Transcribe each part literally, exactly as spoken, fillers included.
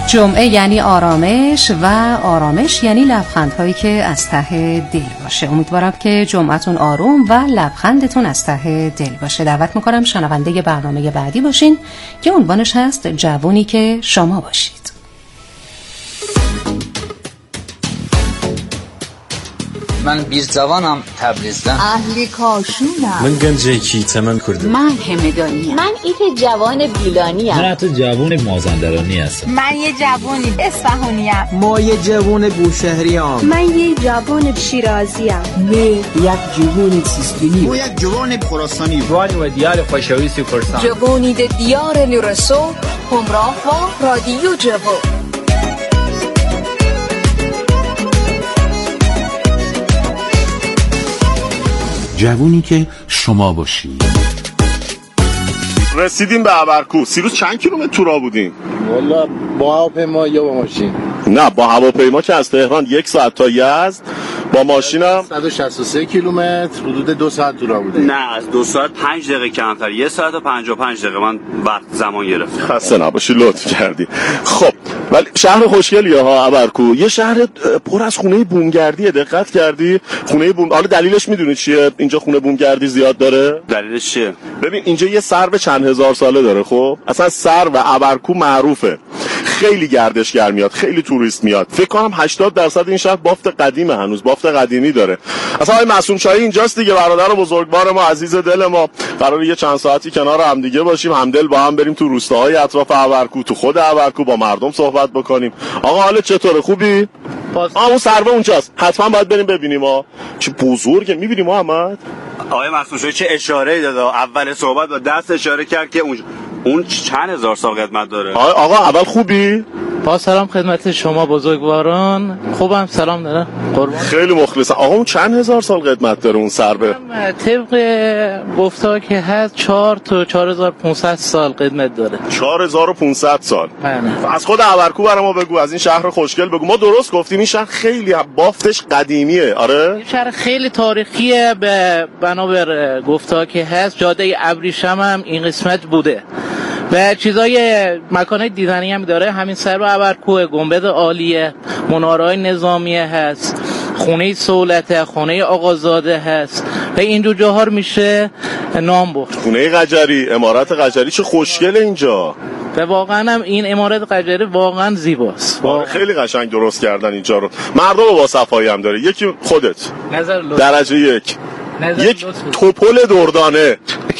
جمعه یعنی آرامش و آرامش یعنی لبخندهایی که از ته دل باشه. امیدوارم که جمعتون آروم و لبخندتون از ته دل باشه. دعوت میکنم شنونده برنامه بعدی باشین که عنوانش هست جوونی که شما باشید. من بیست جوانم تبریزدم. اهلی کاشونم. من گنجکی تمن کردم. من همدانیم. من ایت جوان گیلانی ام. من حتی جوان مازندرانی هستم. من یه جوانی اصفهانی ام. ما یه جوان بوشهری ام. من یه جوان شیرازی ام. من یک جوان سیستانی. ما یک جوان خراسانی. جوانی و دیار خوشوی سی پرسان. جوانی د دیار نورسو همراه با رادیو جوان. جوونی که شما باشید. رسیدیم به ابرکو. سیروس چند کیلومتر تو راه بودیم؟ والا با هواپیما یا با ماشین؟ نه با هواپیما که از تهران یک ساعت تا یزد، با ماشینم صد و شصت و سه کیلومتر، حدود دو ساعت تو راه بودیم. نه از دو ساعت پنج دقیقه کمتر، یک ساعت و پنجاه و پنج دقیقه من وقت زمان گرفت. خسته نباشی، لطف کردی. خب ولی شهر خوشگلیه ها ابرکو، یه شهر پر از خونه بومگردیه. دقت کردی؟ خونه بوم، حالا دلیلش میدونی چیه اینجا خونه بومگردی زیاد داره؟ دلیلش چیه؟ ببین اینجا یه سرو چند هزار ساله داره. خب اصلا سرو ابرکو معروفه، خیلی گردشگر میاد، خیلی توریست میاد. فکر کنم هشتاد درصد این شهر بافت قدیمه، هنوز بافت قدیمی داره. اصلا آقای معصوم شاهی اینجاست دیگه، برادر بزرگوار ما، عزیز دل ما. قراره یه چند ساعتی کنار هم دیگه باشیم، همدل با هم بریم تو روستاهای اطراف ابرکو، تو خود ابرکو با مردم صحبت بکنیم. آقا حالت چطوره؟ خوبی؟ آ اون سرو اونجاست، حتما باید بریم ببینیم. ها چه بزرگه، می‌بینی محمد؟ آقای معصوم شاهی چه اشاره‌ای داد، اول صحبت با دست اشاره کرد که اون اون چند هزار سال قدمت داره. آقا اول خوبی؟ با سلام خدمت شما بزرگواران. خوبم، سلام دارم قربان. خیلی مخلصم. آقا اون چند هزار سال قدمت داره اون سربه؟ طبق گفتا که هست چهار تا چهار هزار و پانصد سال قدمت داره. چهار هزار و پانصد سال. بله. از خود ابرکو برام بگو، از این شهر خوشگل بگو. ما درست گفتیم این شهر خیلی بافتش قدیمیه؟ آره. این شهر خیلی تاریخیه، به بنابر گفتا که هست جاده ابریشم هم این قسمت بوده و چیزای مکانای دیدنی هم داره. همین سر و ابرکو، گنبد عالیه، منارهای نظامیه هست، خونه سهولته، خونه آقازاده هست و این دو جاها رو میشه نام برد. خونه قجری، امارت قجری، چه خوشگله اینجا. و واقعا هم این امارت قجری واقعا زیباست. واقعا خیلی قشنگ درست کردن اینجا رو. مردم با صفایی هم داره. یکی خودت نظر لطف. درجه یک نظر یک توپل دردانه.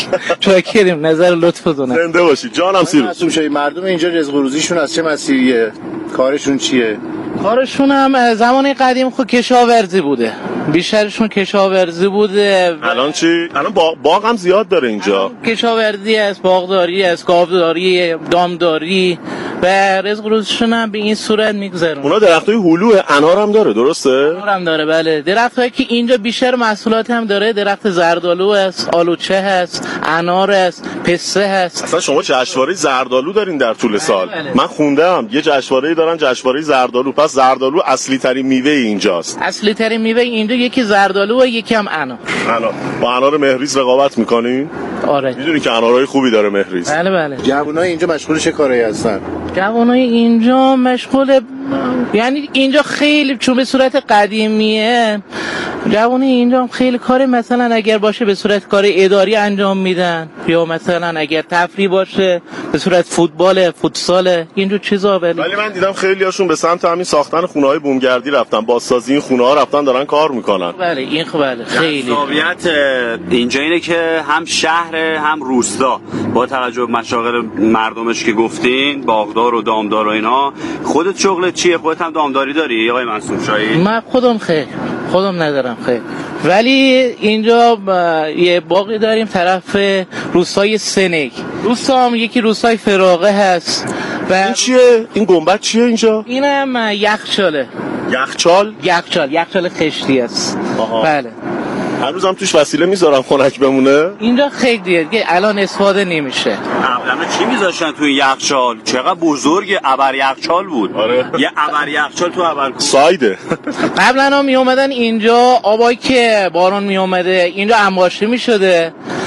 چاکریم، نظر لطف دونه. زنده باشی جانم. سیروس معصوم شاهی مردم اینجا رزق و روزیشون از چه مسیریه؟ کارشون چیه؟ کارشون هم زمان قدیم خود کشاورزی بوده، بیشترشون کشاورزی بوده. الان چی؟ الان باغ, باغ هم زیاد داره اینجا. کشاورزی است، باغداری است، گاوداری، دامداری و رزق روزشون هم به این صورت میگذرن. اونا درختای هلو انار هم داره، درسته؟ انار هم داره، بله. درختایی که اینجا بیشتر محصولات هم داره، درخت زردآلو است، آلوچه هست، انار است، پسته هست. اصلا شما جشنواره زردآلو دارین در طول سال؟ بله بله. من خوندم یه جشنواره‌ای دارن، جشنواره زردآلو. پس زردآلو اصلی ترین میوه اینجاست. اصلی ترین میوه اینجا یکی زردآلو و یکی هم انار. انار. با انار مهریز رقابت میکنین؟ آره. میدونی که انارهای خوبی داره مهریز. بله بله. جوانای اینجا مشغول چه کاری هستن؟ جوانای اینجا مشغول، یعنی اینجا خیلی چون به صورت قدیمیه، جوانی اینجا هم خیلی کار، مثلا اگر باشه به صورت کار اداری انجام میدن، یا مثلا اگر تفریح باشه به صورت فوتبال، فوتسال، اینجور چیزا. ولی ولی من دیدم خیلی هاشون به سمت همین ساختن خونه‌های بومگردی رفتن، بازسازی این خونه‌ها رفتن، دارن کار میکنن. بله این خب بله خیلی. جذابیت اینجا اینه که هم شهر هم روستا، با توجه به مشاغل مردمش که گفتین، باغدار و دامدار و اینا. خودت شغلت چیه؟ خودت هم دامداری داری آقای معصوم شاهی؟ من خودم خیلی خودم ندارم خیلی، ولی اینجا یه باغی داریم طرف روستای سنگ. روستا هم یکی روستای فراغه هست. و این چیه؟ این گنبد چیه اینجا؟ اینم یخچاله. یخچال؟ یخچال، یخچال خشتی است. آها. بله. هنوز هم توش وسیله میذارم خنک بمونه؟ اینجا خیلی دیگه الان استفاده نمیشه. قبلا چی میذاشتن توی یخچال؟ چقدر بزرگه، ابر یخچال بود. آره. یه ابر یخچال تو ابرکو. سایده. قبلا ها می اومدن اینجا، آبایی که بارون می اومده اینجا انباشته میشده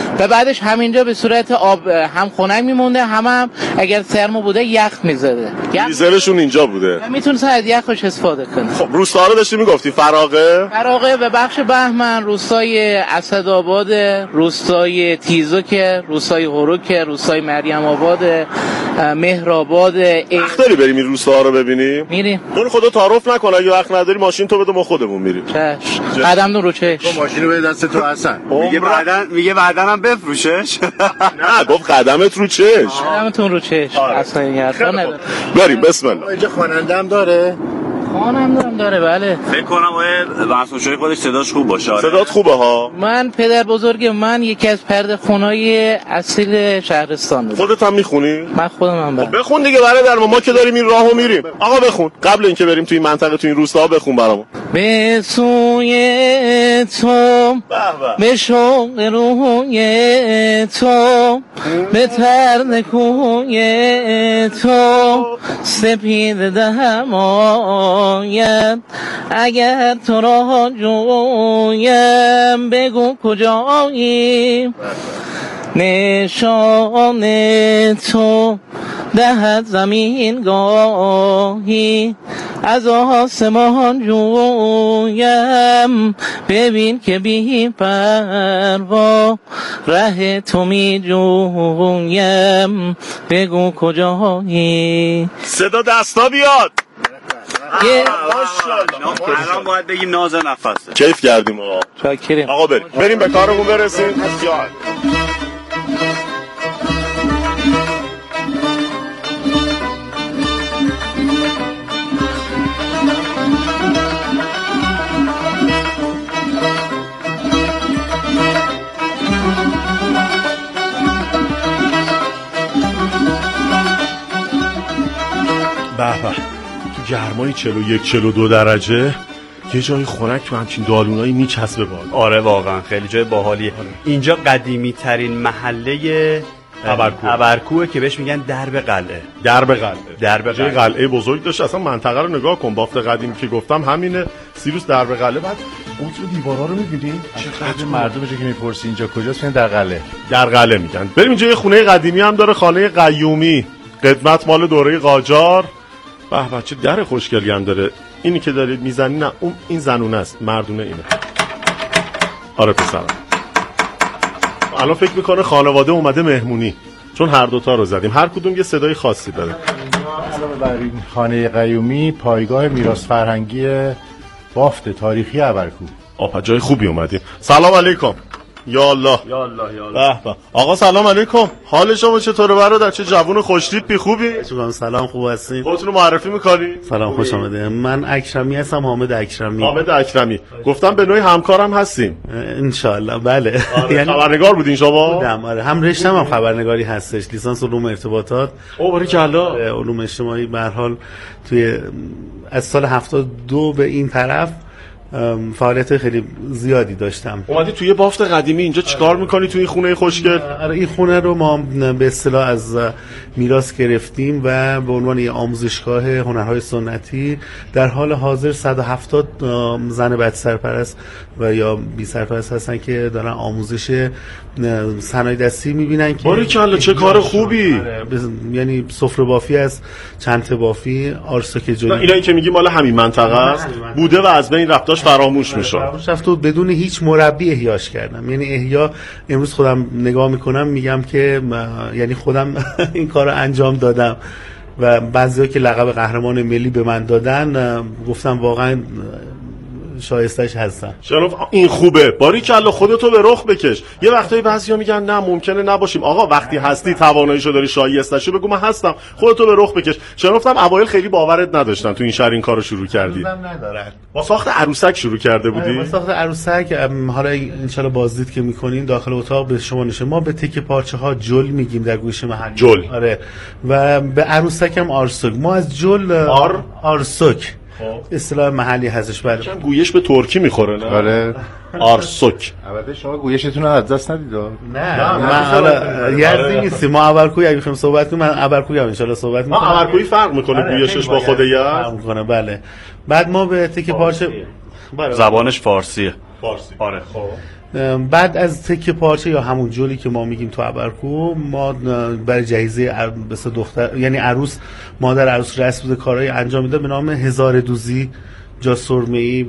و بعدش همینجا به صورت آب هم خنک میمونده هم, هم اگر سرما بوده یخ میزده. دیزلشون اینجا بوده. میتونست از یخش استفاده کنه. خب روستا رو داشتی میگفتی فراغه؟ فراغه و بخش بهمن، روستای اسدآباد، روستای تیزوک، روستای هروک، روستای مریم آباد، مهرآباد. وقت داری بریم این روستا رو ببینیم؟ میریم. تو خدا تعارف نکن، اگه وقت نداری ماشین تو بده ما خودمون میریم. چش. قدمتون رو چش. تو ماشینو به دست تو حسن. میگه بعدن میگه بعدن هم بفروشش. نه گفت قدمت رو چش. قدمتون رو چش. اصلا این حرفا نداره. بریم بسم الله. اینجا خواننده هم داره؟ خانم دارم داره بله. فکر کنم باید واسه خودش صداش خوب باشه. صدات خوبه ها. من پدر بزرگ من یکی از پرده خونای اصیل شهرستان بود. خودت هم میخونی؟ من خودم هم برم. بخون دیگه برادر ما ما که داریم این راهو میریم. آقا بخون. قبل اینکه بریم تو این منطقه تو این روستا بخون برامون. به سوی تو به شوق روی تو به طرد کوی تو سپید دهم آید اگر تو را جویم بگو کجایی نشان تو دهد زمین گاهی از آسمان جویم ببین که بی پروا ره تو می جویم بگو کجایی. صدا دستا بیاد. الان باید بگیم ناز نفسه. کیف کردیم آقا. شاکریم. آقا بریم بریم به کارمون برسیم. به به تو گرمای چهل و یک چهل و دو درجه یه جای خنک تو همچین دالونایی میچسبه بالا. آره واقعا خیلی جای باحالیه. اینجا قدیمی ترین محله ابرکوه ابرکوه که بهش میگن درب قلعه. درب قلعه. درب قلعه. قلعه بزرگ داشت. اصلا منطقه رو نگاه کن. بافت قدیمی که گفتم همینه. سیروس درب قلعه. بعد قطر دیوارا رو می‌بینی؟ چقدر مردم که میپرسی اینجا کجاست میگن در قلعه. در قلعه میگن. بریم اینجا یه خونه قدیمی هم داره، خانه قیومی. قدمت مال دوره قاجار. به به چه در خوشگلی هم داره. اینی که دارید میزنی نه اون این زنونه است، مردونه اینه. آره پسرم. الان فکر میکنه خانواده اومده مهمونی، چون هر دوتا رو زدیم، هر کدوم یه صدای خاصی داره. علاوه بر این خانه قیومی پایگاه میراث فرهنگی بافت تاریخی ابرکوه. آپا جای خوبی اومدیم. سلام علیکم. یا الله یا الله یا الله. به به. آقا سلام علیکم. حال شما چطوره برادر؟ چه جوون خوشتیپی خوبی؟ سلام خوب هستین؟ خودتون رو معرفی می‌کنی؟ سلام خوش آمدید. من اکرمی هستم، حامد اکرمی. حامد اکرمی. گفتم به نوعی همکارم هستیم. ان شاء الله بله. آره. یعنی خبرنگار بودین شما؟ بودم آره. هم رشتم هم خبرنگاری هستش. لیسانس علوم ارتباطات. او باریکلا. علوم اجتماعی به هر حال توی از سال هفتاد و دو به این طرف فعالیت خیلی زیادی داشتم. اومدی توی بافت قدیمی اینجا چیکار میکنی توی این خونه خوشگل؟ آره این خونه رو ما به اصطلاح از میراث گرفتیم و به عنوان یه آموزشگاه هنرهای سنتی در حال حاضر صد و هفتاد زن بچه سرپرست و یا بی سرپرست هستن که دارن آموزش صنایع دستی میبینن که باریکلا چه کار خوبی. یعنی سفره بافی از چند بافی آرساک جلی. اینایی که میگی مال همین منطقه است بوده و از بین رفتاش فراموش میشه. فراموش رفت و بدون هیچ مربی احیاش کردم. یعنی احیا امروز خودم نگاه میکنم میگم که یعنی خودم این کارو انجام دادم و بعضیا که لقب قهرمان ملی به من دادن گفتم واقعا شایستش هستم. شرف این خوبه. باریکلا خودتو به رخ بکش. یه وقتایی بعضیا میگن نه ممکنه نباشیم. آقا وقتی هستی تواناییشو داری شایسته‌شو بگو من هستم. خودتو به رخ بکش. شرفتم اوایل خیلی باورت نداشتن تو این شهر این کارو شروع کردی. ندارن. با ساخت عروسک شروع کرده بودی؟ با ساخت عروسک حالا ان شاء الله بازدید که میکنین داخل اتاق به شما نشه. ما به تکه پارچه ها جل میگیم در گوش محلی. جل. آره. و به عروسک هم آرسوک. ما از جل آر آرسوک اصطلاح محلی هستش. بله چون گویش به ترکی میخوره نه؟ آره آرسوک. البته شما گویشتون رو از دست ندید. نه من حالا یزدی نیستیم. ما ابرکوی اگه بخوایم صحبت کنیم من ابرکوی ان شاء الله صحبت می‌کنم. ما ابرکوی فرق میکنه گویشش با خود یزد فرق میکنه. بله بعد ما به تکه پارچه زبانش فارسیه. فارسی. آره. خب بعد از تکه پارچه یا همون جولی که ما میگیم تو ابرکو، ما برای جهیزه بس دختر یعنی عروس، مادر عروس رسم کارهای انجام میده به نام هزار دوزی، جا سرمه‌ای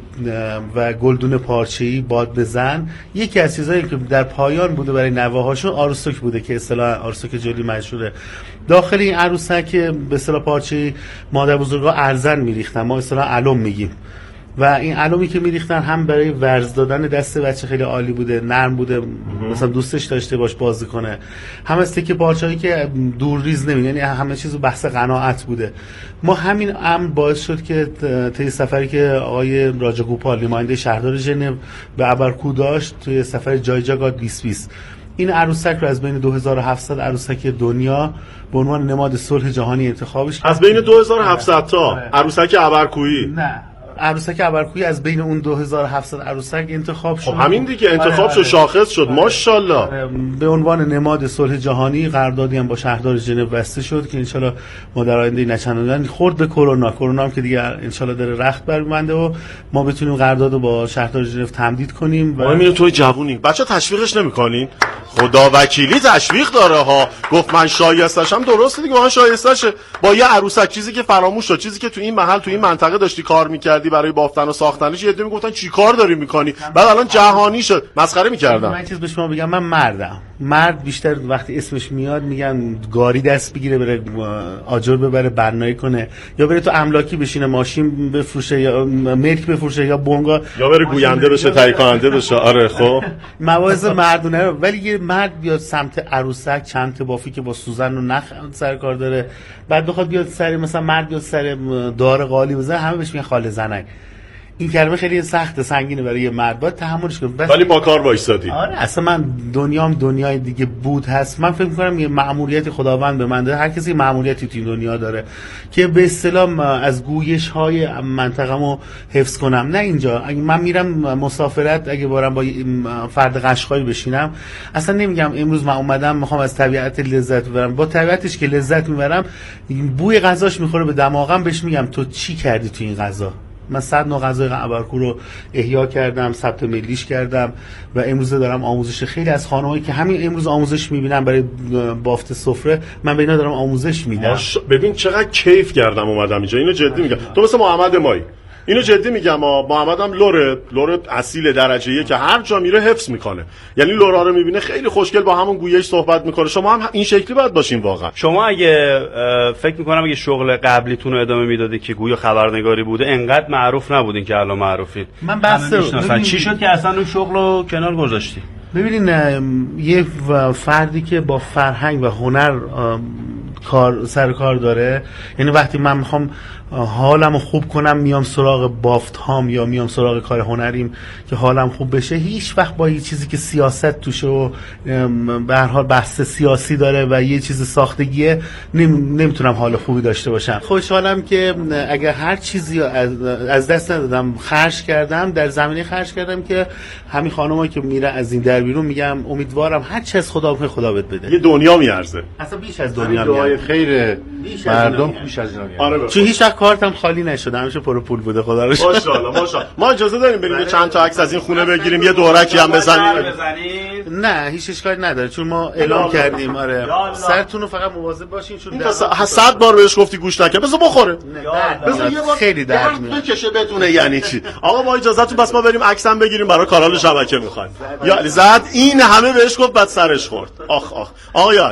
و گلدون پارچه‌ای، باد بزن. یکی از چیزایی که در پایان بوده برای نوه‌هاشون آروستوک بوده که اصطلاح آروستوک جلی مشهوره. داخل این عروسک به اصطلاح پارچه‌ای مادر بزرگا ارزن میریختن، ما اصطلاح علم میگیم، و این علومی که میریختن هم برای ورز دادن دست بچه خیلی عالی بوده، نرم بوده، مثلا دوستش داشته باش بازی کنه، هم از تکه پارچه‌ای که دور ریز نمی، یعنی همه چیز بحث قناعت بوده. ما همین امر باعث شد که طی سفری که آقای راجاگوپال نماینده شهردار ژنو به ابرکو داشت، توی سفر جایجاگات بیست بیست، این عروسک رو از بین دو هزار و هفتصد عروسک دنیا به عنوان نماد صلح جهانی انتخابش کرد. از بین دو هزار و هفتصد تا عروسک ابرکویی؟ نه، عروسک ابرکویی از بین اون دو هزار و هفتصد عروسک انتخاب شد. خب همین دیگه انتخاب شد، شاخص شد، ماشاءالله. به عنوان نماد صلح جهانی قراردادی هم با شهردار ژنو بسته شد که انشالله ما در آینده نچندان خورد به کرونا کرونا هم که دیگه انشالله داره رخت برمی‌بنده و ما بتونیم قرارداد با شهردار ژنو تمدید کنیم. و میگه توی جوونی بچا تشویقش نمی‌کنین؟ خدا وکیلی تشویق داره ها. گفت من شایسته‌شم، درسته دیگه، من شایسته‌شه. با یه عروسک چیزی که فراموش شد، چیزی که تو این محل تو این منطقه داشتی کار می‌کردی برای بافتن و ساختنش، یه عده میگفتن چیکار داری می‌کنی؟ بعد الان جهانی شد، مسخره می‌کردن. من چیز به شما بگم، من مردم. مرد بیشتر وقتی اسمش میاد میگن گاری دست بگیره بره آجر ببره بنایی کنه، یا بره تو املاکی بشینه ماشین بفروشه یا ملک بفروشه یا بونگا، یا بره گوینده بشه، تهیه کننده بشه. آره خب مواعظ مردونه رو. ولی یه مرد بیاد سمت عروسک، چند تا بافی که با سوزن و نخ سر کار داره، بعد بخواد بیاد سر مثلا مرد بیاد سر دار قالی بزنه، همه بهش میگن خاله زنک. این کلمه خیلی سخته، سنگینه برای یه مرد، باید تحملش کنه. ولی با کار وایسادی. آره اصلا من دنیام دنیای دیگه بود هست. من فکر می‌کنم یه مأموریت خداوند به من داده، هر کسی مأموریتی تو این دنیا داره که به اصطلاح از گویش‌های منطقه‌مو حفظ کنم. نه اینجا اگه من میرم مسافرت، اگه بارم با فرد قشقایی بشینم، اصلا نمیگم امروز من اومدم میخوام از طبیعت لذت ببرم، با طبیعتش که لذت میبرم، بوی غذاش میخوره به دماغم، بهش میگم تو چی کردی تو این غذا. من صد نوع غذای ابرکو رو احیا کردم، ثبت ملیش کردم و امروز دارم آموزش خیلی از خانمایی که همین امروز آموزش میبینم برای بافت سفره، من به اینا دارم آموزش میدم. ببین چقدر کیف کردم اومدم اینجا، اینو جدی میگم. تو مثل محمد مایی، اینو جدی میگم. محمد هم لوره لوره اصیل درجه یک که هر جا میره حفظ میکنه، یعنی لورا رو میبینه خیلی خوشگل با همون گویش صحبت میکنه. شما هم این شکلی باید باشین واقعا. شما اگه فکر میکنم اگه شغل قبلیتون رو ادامه میدادی که گویا خبرنگاری بوده، انقدر معروف نبودین که الان معروفید. من بسته چی شد که اصلا اون شغل رو کنار گذاشتی؟ ببینین یه فردی که با فرهنگ و هنر کار سر کار داره، یعنی وقتی من میخوام حالمو خوب کنم میام سراغ بافت هام یا میام سراغ کار هنریم که حالم خوب بشه، هیچ وقت با یه چیزی که سیاست توشه و به هر حال بحث سیاسی داره و یه چیز ساختگیه نمی... نمیتونم حال خوبی داشته باشم. خوشحالم که اگر هر چیزی از, از دست ندادم، خرج کردم، در زمینه خرج کردم که همین خانمایی که میره از این در بیرون میگم امیدوارم هر چی از خدا بخواد خدا بهت بده. یه دنیا میارزه، اصلا بیش از دنیا میارزه. خیر مردم بیش از دنیا. آره چون هیچ وقت کارتم خالی نشده، همیشه پر پول بوده خدا رو شکر. ماشاءالله ماشاءالله. ما اجازه داریم بریم چند تا عکس از این خونه بگیریم، یه دورکی هم بزنیم؟ نه هیچ اشکالی نداره، چون ما اعلام کردیم. آره سرتون رو فقط مواظب باشین، چون صد بار بهش گفتی گوش نکرد. بذار بخوره، بذار یه بار خیلی درد میاد بکشه بدونه یعنی چی. آقا با اجازهتون بس ما بریم عکس هم بگیریم برای کانال شبکه میخوایم. یا زد این همه بهش گفت بعد سرش خورد. آخ آخ آقا یاد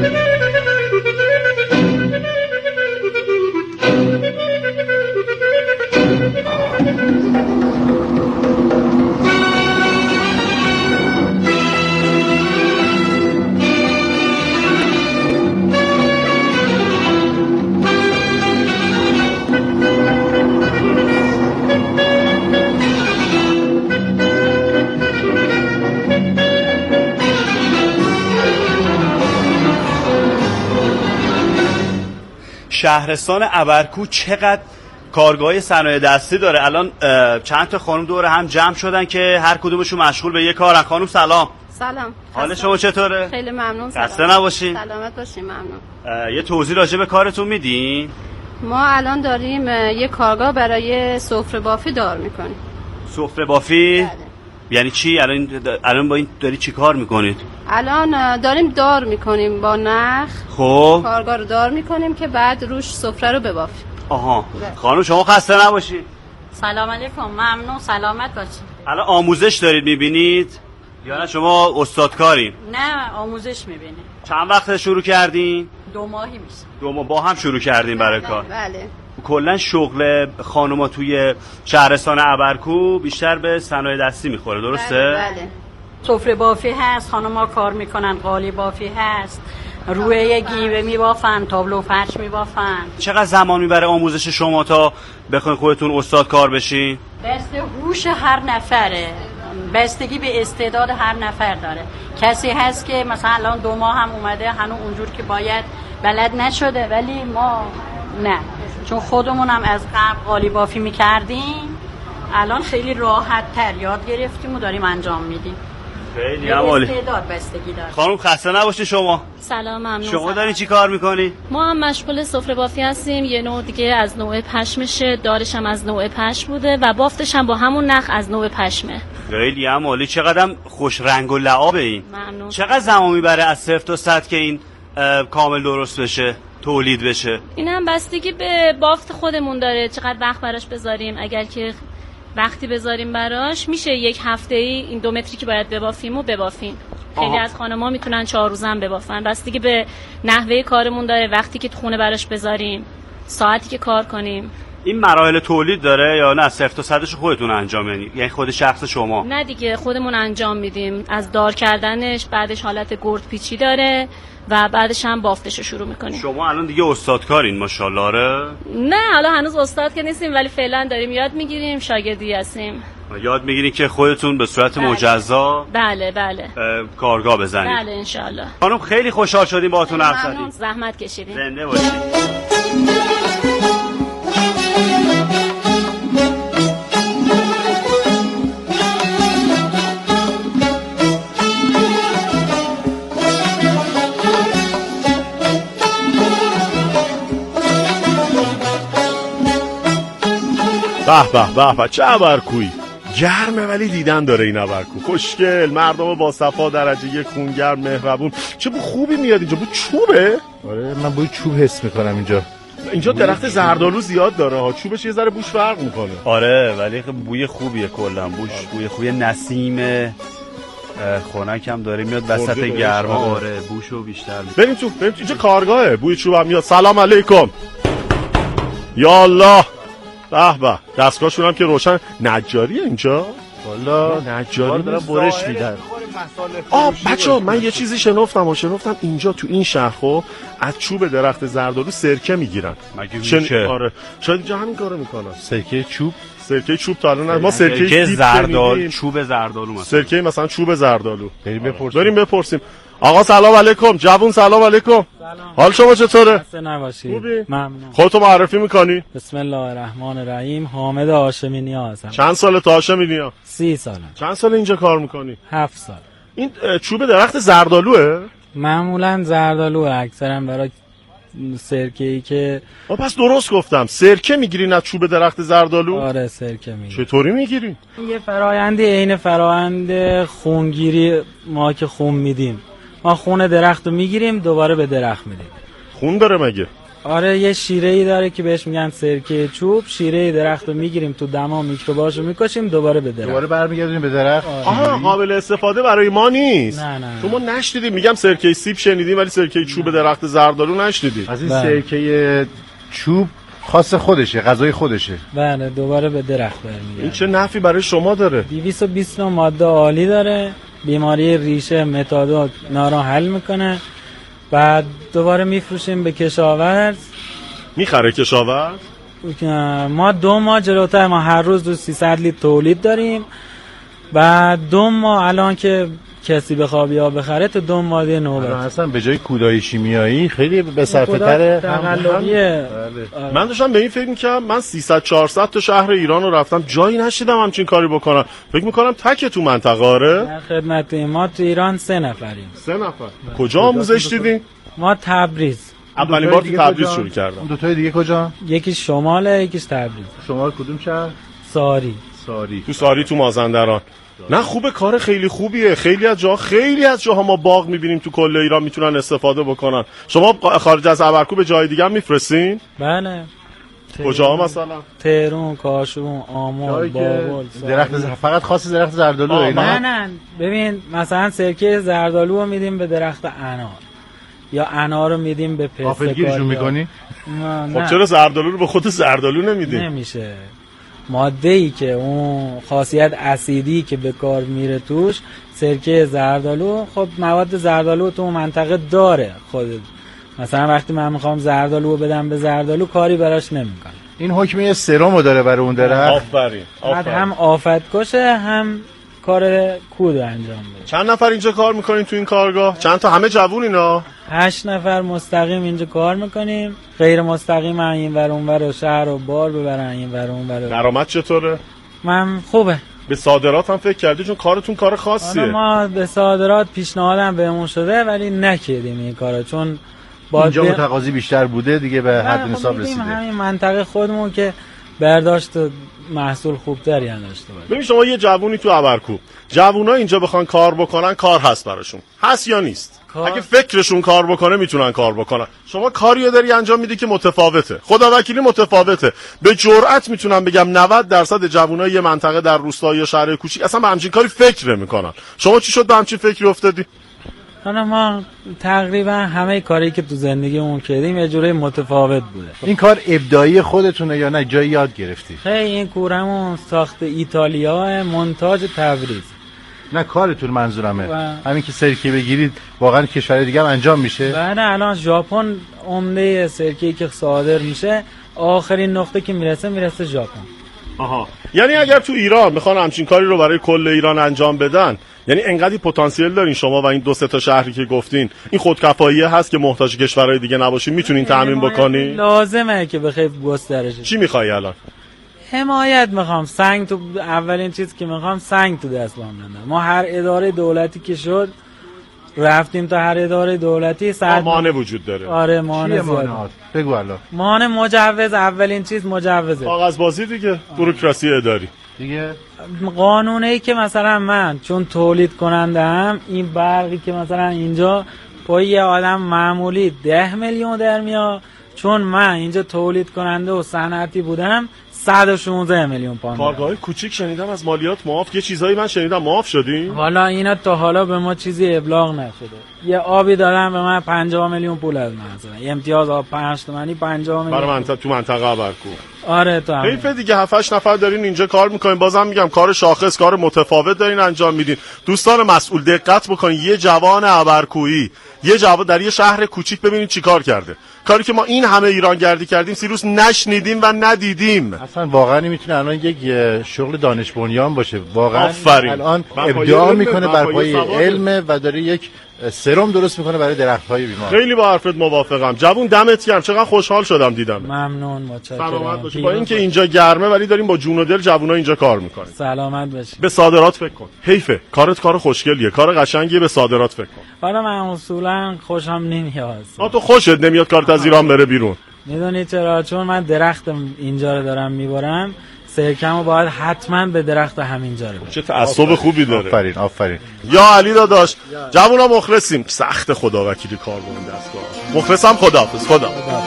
شهرستان ابرکو چقدر کارگاه صنایع دستی داره. الان چند تا خانم دور هم جمع شدن که هر کدومشون مشغول به یه کارن. خانم سلام. سلام. حال شما چطوره؟ خیلی ممنون. خسته نباشین. سلامت باشین. ممنون. یه توضیح راجع به کارتون میدین؟ ما الان داریم یه کارگاه برای سفره بافی دار میکنیم. سفره بافی؟ یعنی چی؟ الان الان با این داری چی کار میکنید؟ الان داریم دار میکنیم با نخ. خب کارگاه رو دار میکنیم که بعد روش سفره رو ببافیم. آها. خانم شما خسته نباشید. سلام علیکم. ممنون. سلامت باشید. الان آموزش دارید میبینید یا نه شما استادکارین؟ نه آموزش میبینیم. چند وقت شروع کردین؟ دو ماهی میشه. دو ماه با هم شروع کردین برای کار؟ بله. کلا شغل خانوما توی شهرستان عبرکو بیشتر به صنایع دستی میخوره درسته؟ بله بله. سفره بافی هست، خانوما کار میکنن، قالی بافی هست، روی گیوه میبافن، تابلو فرش میبافن. چقدر زمان میبره آموزش شما تا بخواید خودتون استاد کار بشین؟ دست هوش هر نفره، بستگی به استعداد هر نفر داره. کسی هست که مثلا الان دو ماه هم اومده هنوز اونجور که باید بلد نشده، ولی ما نه، چون خودمون هم از قبل قالی بافی میکردیم، الان خیلی راحت تر یاد گرفتیم و داریم انجام میدیم. خیلی عالی. استعداد بستگی داره. خانم خسته نباشی شما. سلام ممنون. شما داری چی کار میکنی؟ ما هم مشغول سفره بافی هستیم. یه نوع دیگه از نوع پشمشه، دارش هم از نوع پشم بوده و بافتش هم با همون نخ از نوع پشمه. خیلی هم عالی. چقدر خوش رنگ و لعاب این. ممنون. چقدر زمان میبره از صفر تا صد که این کامل درست بشه، تولید بشه؟ این هم بستگی به بافت خودمون داره، چقدر وقت براش بذاریم. اگر که وقتی بذاریم براش میشه یک هفته ای این دو متری که باید ببافیم و ببافیم. خیلی آها. از خانم‌ها میتونن چهار روزه هم ببافن. بستگی به نحوه کارمون داره، وقتی که خونه براش بذاریم، ساعتی که کار کنیم. این مراحل تولید داره یا نه صفر تا صدش خودتون انجام میدین؟ یعنی خود شخص شما؟ نه دیگه خودمون انجام میدیم. از دار کردنش، بعدش حالت گرد پیچی داره و بعدش هم بافتش رو شروع میکنیم. شما الان دیگه استادکارین ماشاءالله. آره؟ نه حالا هنوز استاد که نیستیم، ولی فعلا داریم یاد میگیریم، شاگردی هستیم. یاد میگیرین که خودتون به صورت بله. مجزا بله بله کارگاه بزنید. بله انشالله. خانم خیلی خوشحال شدیم باهاتون حرف زدیم. زحمت کشیدیم. زنده باشید. به به به به چه عبرکویی گرمه ولی دیدن داره این عبرکو. خوشگل، مردم با صفا، درجه یک، خونگرم، مهربون. چه بو خوبی میاد اینجا. بو چوبه؟ آره من بوی چوب حس میکنم اینجا. اینجا درخت زردآلو زیاد داره ها، چوبش یه ذره بوش فرق میکنه. آره ولی بوی خوبیه کلا. بوش بوی خوبی، نسیم خنک هم داره میاد وسط گرما. آره بوشو بیشتر. بریم تو، بریم تو. اینجا کارگاهه، بوی چوب هم میاد. سلام علیکم. یا الله. به به دستگاهشون هم که روشن. نجاریه اینجا؟ والا نجاری دارن برش میدن. آه بچه‌ها من یه چیزی شنفتم و شنفتم اینجا تو این شهر خب از چوب درخت زردآلو سرکه میگیرن. مگه شن... میشه؟ آره شاید اینجا همین کارو میکنن. سرکه چوب؟ سرکه چوب تا الان ما سرکه زردآلو، چوب زردآلو مثلا. سرکه مثلا چوب زردآلو. بریم بپرسیم. بریم بپرسیم. آقا سلام علیکم. جوون سلام علیکم. سلام. حال شما چطوره؟ خسته نباشید. خوبی؟ ممنون. خودتو معرفی میکنی؟ بسم الله الرحمن الرحیم. حامد هاشمی نیا هستم. چند سال تو هاشمی نیا؟ سی سالم. چند سال اینجا کار میکنی؟ هفت سال. این چوب درخت زردآلوئه؟ معمولا زردآلوه، اکثرا برای سرکه ای که آ پس درست گفتم. سرکه میگیرین از چوب درخت زردآلو؟ آره سرکه میگیریم. چطوری میگیرین؟ یه فرآیندی عین فرآیند خونگیری ما که خون میدیم. ما خون درخت رو میگیریم دوباره به درخت میدیم. خون داره مگه؟ آره یه شیره‌ای داره که بهش میگن سرکه چوب. شیره درخت رو میگیریم تو دما میکروباشو میکشیم دوباره به درخت. دوباره برمیگردونیم به درخت. آها قابل استفاده برای ما نیست. نه نه. شما نشنیدید میگم سرکه سیب شنیدین ولی سرکه چوب درخت زردآلو نشنیدید. از این سرکه چوب خاص خودشه، غذای خودشه. بله دوباره به درخت برمیگرده. این چه نفعی برای شما داره؟ دویست و بیست ماده عالی داره. بیماری ریشه متادو نارا حل میکنه. بعد دوباره میفروشیم به کشاورز. میخره کشاورز؟ ما دو ماه جلوتر ما هر روز دو سیصد لیتر تولید داریم. بعد دو ماه الان که کسی بخواد بیا بخره تو دو ماه دیگه نوبت. اصلا به جای کودای شیمیایی خیلی به صرفه تره. تقلبیه. من داشتم به این فکر می‌کردم من سیصد چهارصد تا شهر ایران رو رفتم جایی نشیدم همچین کاری بکنم. فکر می‌کنم تک تو منطقه آره. در خدمت ما تو ایران سه نفریم. سه نفر. کجا آموزش دیدین؟ ما تبریز. اولین بار تو تبریز شروع کردم. دو تای دیگه کجا؟ یکی شماله یکیش تبریز. شمال کدوم شهر؟ ساری. ساری. تو ساری تو مازندران. نه خوبه، کار خیلی خوبیه. خیلی از جاها خیلی از جاها ما باغ میبینیم تو کل ایران میتونن استفاده بکنن. شما خارج از ابرکو به جای دیگه هم میفرستین؟ بله. کجا مثلا؟ تهران، کاشون، آمل، بابل. درخت فقط خاص درخت زردالو اینا؟ نه نه ببین مثلا سرکه زردالو رو میدیم به درخت انار یا انار رو میدیم به پسته. غافلگیرشون میکنی؟ خب چرا زردالو رو به خود زردالو نمیدیم؟ نمیشه. ماده ای که اون خاصیت اسیدی که به کار میره توش، سرکه زردالو، خب مواد زردالو تو منطقه داره خودت. مثلا وقتی من میخوام زردالو بدم به زردالو کاری براش نمیکنه. این حکمی سرمو داره برای اون درخت. آفرین. آفرین. هم آفت کشه هم کار کود انجام بده. چند نفر اینجا کار میکنین تو این کارگاه؟ چند تا؟ همه جوون اینا؟ هشت نفر مستقیم اینجا کار میکنیم، غیر مستقیم این ور اون ور و شهر و بار ببرن این ور اون ور. درآمد چطوره؟ من خوبه. به صادرات هم فکر کردی چون کارتون کار خاصیه؟ ما به صادرات پیشنهادم بهمون شده ولی نکردیم این کارو چون اینجا متقاضی بیشتر بوده دیگه به حد نصاب رسیده. همین منطقه خودمون که برداشت محصول خوبتری هم داشته باشه. ببین شما یه جوونی تو ابرکو، جوونا اینجا بخوان کار بکنن کار هست براشون، هست یا نیست؟ کار... اگه فکرشون کار بکنه میتونن کار بکنن. شما کاریو داری انجام میدی که متفاوته، خدا وکیلی متفاوته. به جرئت میتونم بگم نود درصد جوونای یه منطقه در روستا یا شهر کوچیک اصلا به همچین کاری فکر نمیکنن. شما چی شد به همچین فکری افتادی؟ حالا ما تقریبا همه کاری که تو زندگیمون کردیم یه جوری متفاوت بوده. این کار ابداعی خودتونه یا نه جایی یاد گرفتی؟ خیلی این کورمون ساخت ایتالیا، مونتاژ تبریز. نه کارتون منظورمه و... همین که سرکه بگیرید واقعا کشور دیگه هم انجام میشه؟ بله الان ژاپن عمده سرکه‌ای که صادر میشه آخرین نقطه که میرسه میرسه ژاپن. آها، یعنی اگر تو ایران میخوان همچین کاری رو برای کل ایران انجام بدن، یعنی انقدر پتانسیل دارین شما و این دو سه تا شهری که گفتین، این خودکفاییه هست که محتاج کشورهای دیگه نباشین، میتونین تامین بکنین؟ لازمه که بخیر گسترش. چی میخوای الان؟ حمایت میخوام. سنگ تو اولین چیز که میخوام سنگ تو دست بام نده. ما هر اداره دولتی که شد رفتیم تا هر اداره دولتی صد مانع وجود داره. آره مانع زیاد. بگو الان. مانع مجوز، اولین چیز مجوزه. کاغذ بازی دیگه، بوروکراسی اداری. دیگه قانونی که مثلا من چون تولید کننده ام، این برقی که مثلا اینجا پای یه آدم معمولی ده میلیون در میاد، چون من اینجا تولید کننده و صنعتی بودم صد و شانزده میلیون پوند. کارگاه کوچیک شنیدم از مالیات معاف، یه چیزایی من شنیدم معاف شدین؟ والا اینا تا حالا به ما چیزی ابلاغ نشده. یه آبی دادن به من پنجاه میلیون پول از من مثلا. امتیاز آب پنج تومانی پنجاه میلیون. برای منطقه تو منطقه ابرکو. آره تو هم. حیف دیگه هفت هشت نفر دارین اینجا کار میکنین. بازم میگم کار شاخص، کار متفاوت دارین انجام میدین. دوستان مسئول دقت بکنین، یه جوان ابرکویی، یه جوان در یه شهر کوچیک ببینید چیکار کرده. کاری که ما این همه ایرانگردی کردیم سیروس نشنیدیم و ندیدیم. اصلا واقعا میتونه الان یک شغل دانش بنیان باشه. واقعا آفرین. الان ابداع میکنه بر پایه علم و داره یک سرم درست میکنه برای درخت‌های بیمار. خیلی با حرفت موافقم. جوون دمت گرم، چقدر خوشحال شدم دیدم. ممنون، متشکرم. سلامت باشی. با اینکه اینجا گرمه ولی داریم با جون و دل جوونا اینجا کار میکنیم. سلامت باشی. به صادرات فکر کن. حیفه. کارت کار خوشگلیه، کار قشنگیه، به صادرات فکر کن. حالا من اصولا خوشم نمیاد. آ تو خوشت نمیاد کارت از ایران بره بیرون؟ میدونی چرا؟ چون من درخت اینجا رو دارم میبرم، سرکمو باید حتما به درخت همینجا رو. چه تعصب خوبی داره. آفرین آفرین. یا علی داداش، جوونا مخلصیم. سخت خدا وکیلی کار با این دستگاه. مخلصم. خداحافظ. خدا.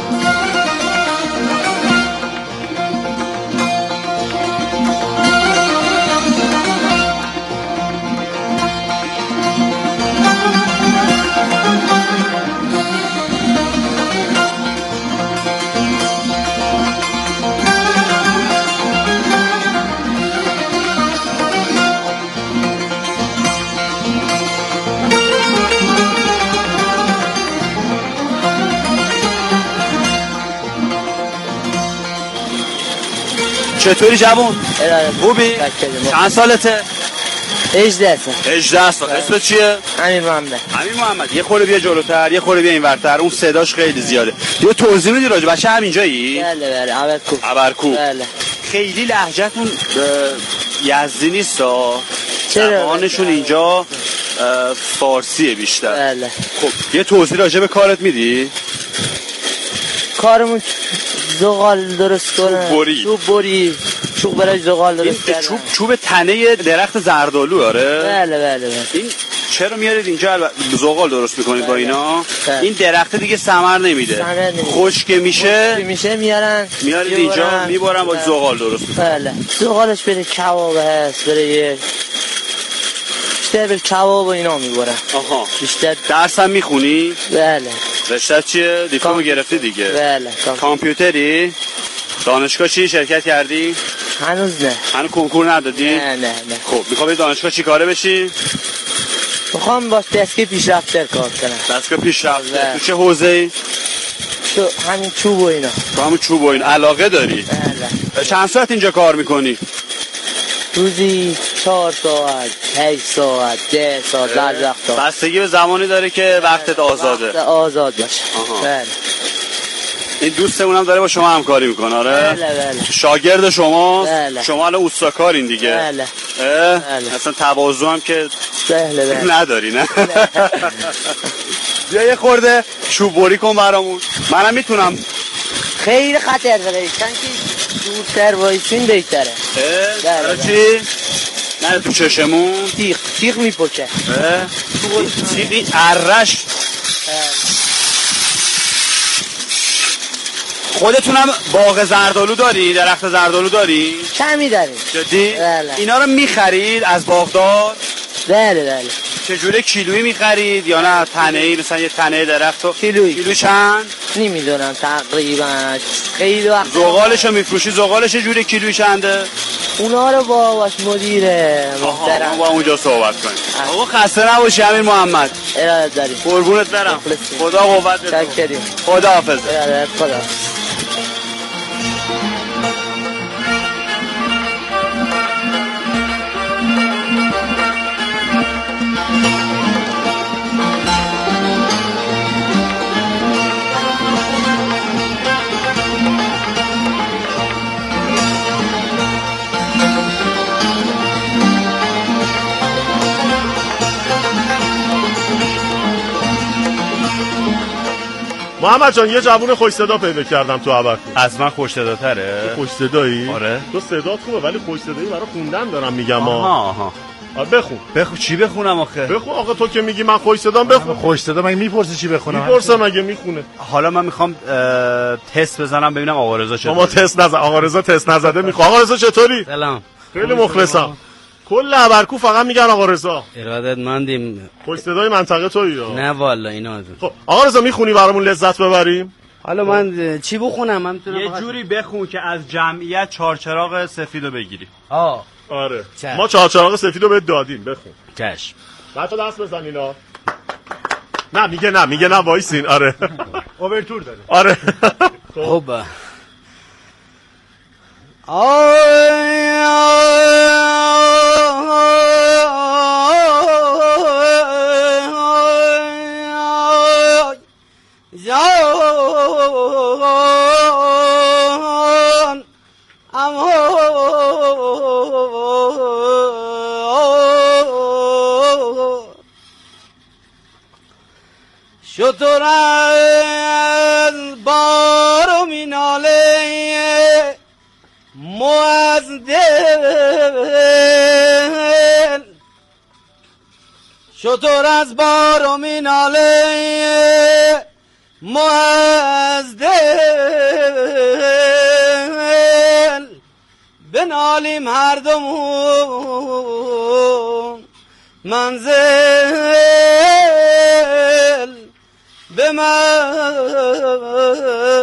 چطوری جوون؟ خوبی؟ چند سالته؟ هجده سال. هجده سال. اسمت چیه؟ امیر محمد. امیر محمد. یه خورده بیا جلوتر، یه خورده بیا اینورتر. اون صداش خیلی زیاده. یه توضیح میدی راجع بچه همینجایی؟ بله بله، ابرکو. ابرکو. بله. خیلی لهجه‌تون یزدی نیستا. چرا؟ زبانشون اینجا فارسیه بیشتر. بله. خب یه توضیح راجع به کارت میدی؟ کارمون زغال درست کنه. سوپ بری. سوپ بری. چوب برای زغال درست این کردن. چوب چوب تنه درخت زردآلو آره؟ بله بله بله. این چرا میارید اینجا زغال درست میکنید بله. با اینا؟ بله. این درخت دیگه ثمر نمیده. ثمر نمیده. خشک میشه. خشک میشه میارن. میارید اینجا میبرن با زغال درست میکنن. بله. زغالش بره کباب هست، بره یه بیشتر به کباب و اینا میبرن. آها. بیشتر درس هم میخونی؟ بله. رشته چیه؟ دیپلم گرفتی دیگه. بله. کامپیوتری؟ دانشگاه چی شرکت کردی؟ هنوز نه. هنوز کنکور ندادی؟ نه نه نه. خب میخوای بری دانشگاه چی کاره بشی؟ میخوام باش دستگاه پیشرفته کار کنم. دستگاه پیشرفته. تو چه حوزه‌ای؟ تو همین چوب و اینا. تو همین چوب و این علاقه داری؟ بله. چند ساعت اینجا کار میکنی؟ روزی چهار ساعت، هشت ساعت، ده ساعت، بعض وقتا. بستگی به زمانی داره که وقتت آزاده. وقت آزاد باشه. بله. این دوستمون هم داره با شما همکاری میکنه آره؟ بله بله. شاگرد شماست؟ بله. شما الان اوستاکارین دیگه. بله. بله. اصلا تواضع هم که بله بله. نداری نه؟ بیا یه خورده چوب بری کن برامون. منم میتونم. خیلی خطر داره. چون که دورتر وایسین بهتره. برای چی؟ نه تو چشمون تیغ تیغ میپکه. تیغ این ارش. خودتونم باغ زردآلو داری؟ درخت زردآلو داری؟ کمی داریم. جدی؟ بله. اینا رو میخرید از باغدار؟ بله بله. چجوری کیلویی میخرید یا نه تنه‌ای مثلا یه تنه درخت رو؟ کیلویی. کیلو چند؟ نمیدونم تقریبا. خیلی وقت. زغالشو میفروشی؟ زغالش چجوری کیلویی چنده؟ اونا رو با باش مدیره محترم با اونجا صحبت کنیم. آقا خسته نباشی امیر محمد. ارادت داریم. قربونت برم. خدا قوت بده. شکریم. خدا حافظ. ارادت خدا. محمد جان یه جوون خوش صدا پیدا کردم تو عبرکو. از من خوش صداتره؟ خوش صدایی؟ آره. تو صدات خوبه ولی خوش صدایی برای خوندن دارم میگم. آها آها. آره بخون. بخون چی بخونم آخه؟ بخون آقا تو که میگی من خوش صدام بخون. خوش صدا مگه میپرسی چی بخونم؟ میپرسم مگه میخونه. حالا من میخوام تست بزنم ببینم آقا رضا چطوره. شما تست نزد. آقا رضا تست نزده میخوام. آقا رضا چطوری؟ سلام. خیلی مخلصم. کل عبرکو فقط میگن آقا رضا. ارادت مندیم. خوش صدای منطقه تویی. نه والا اینا. خب آقا رضا میخونی برامون لذت ببریم؟ حالا من چی بخونم؟ من میتونم یه جوری بخون که از جمعیت چارچراغ سفیدو بگیری. آه آره چه. ما چارچراغ سفیدو بهت دادیم بخون. چشم. بچا دست بزنینا. نه میگه نه میگه نه وایسین. آره اوورتور داره. آره خب آی جان اما شطور از بارو میناله مو از دل شطور از بارو میناله مو از دل بنالیم هر دومون منزل به من